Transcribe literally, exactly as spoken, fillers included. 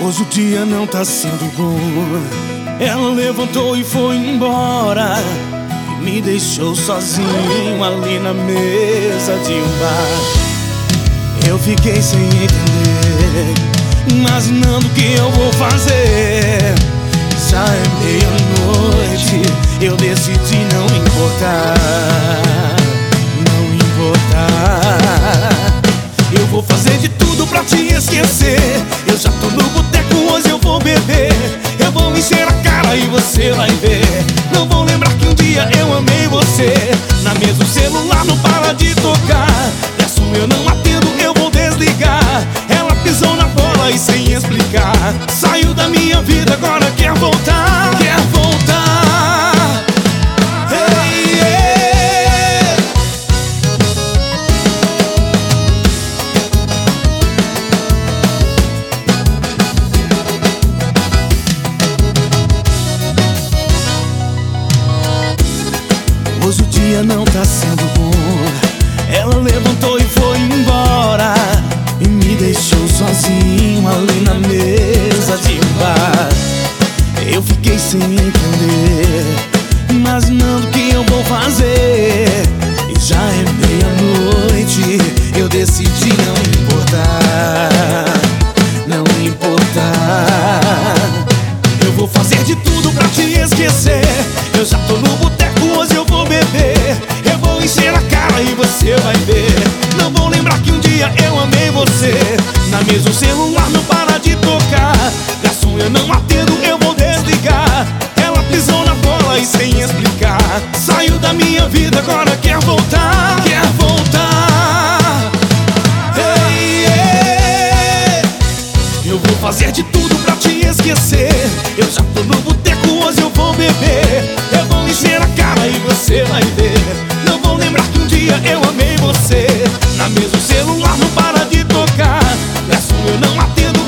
Hoje o dia não tá sendo bom. Ela levantou e foi embora e me deixou sozinho ali na mesa de um bar. Eu fiquei sem entender, imaginando o que eu vou fazer. Já é meia-noite, eu decidi não importar, não importar. Eu vou fazer de tudo pra te esquecer. Eu já tô no boteco, hoje eu vou beber. Eu vou encher a cara e você vai ver. Não vou lembrar que um dia eu amei você. Na mesa o celular não para de tocar. Peço, eu não atendo, eu vou desligar. Ela pisou na bola e sem explicar saiu da minha vida, agora quer voltar. Quer voltar. Hey, yeah. Hoje o dia não tá sendo bom. Ela levantou e foi embora e me deixou sozinho ali na mesa de um bar. Eu fiquei sem entender, imaginando o que eu vou fazer. E já é meia-noite, eu decidi não importar, não importar. Eu vou fazer de tudo pra te esquecer. Eu já tô no boteco, hoje eu vou beber. Eu vou encher a cara e você vai ver. Não vou lembrar que um dia eu amei você. Na mesa o celular não para de tocar. Garçom, eu não atendo, eu vou desligar. Ela pisou na bola e sem explicar saiu da minha vida, agora quer voltar. Quer voltar. Hey, yeah. Eu vou fazer de tudo pra te esquecer. Eu já tô no boteco, hoje eu vou beber. Eu vou encher a cara e você vai ver. Não vou lembrar que um dia eu amei você. Na mesa o celular não para de tocar. Peço, eu não atendo,